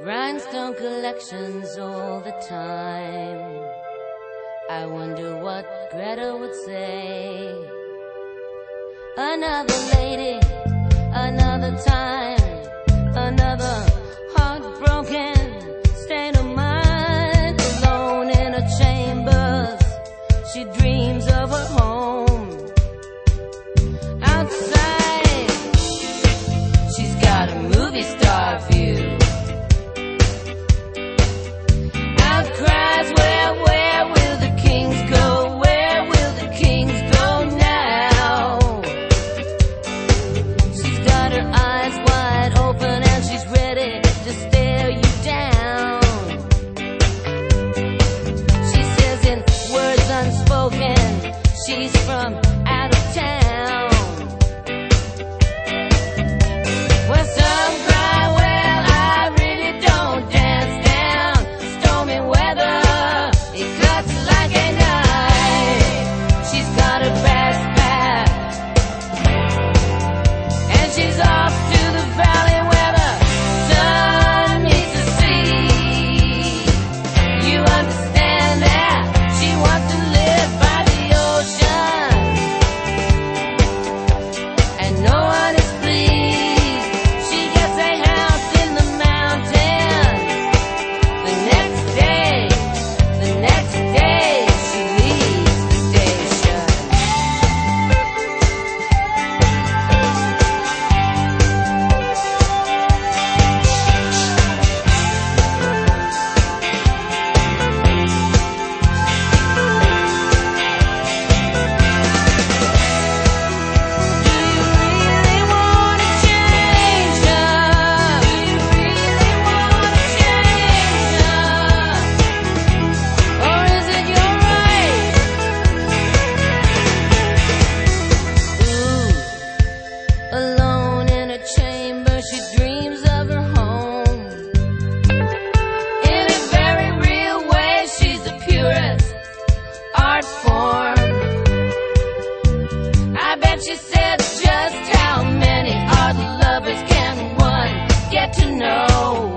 Rhinestone collections all the time. I wonder what Greta would say. Another lady, another time, another heartbroken state of mind. Alone in her chambers, she dreams of her home. Outside, she's got a movie star view. Cries, where will the kings go? Where will the kings go now? She's got her eyes wide open and she's ready to stare you down. She says in words unspoken, she's from out of town. Well, some cry, well, I really don't dance down stormy weather. It cuts like a knife. She's got her bags packed and she's off to the valley where the sun meets the sea. You understand that she wants to live by the ocean and no one is pleased. She gets a house in the mountains. The next day she leaves the station. Do you really want to change her? Do you really want to change her? Or is it your right? Ooh, alone in a chamber, she dreams of her home. In a very real way, she's the purest art form. I bet she said just how many art lovers can one get to know?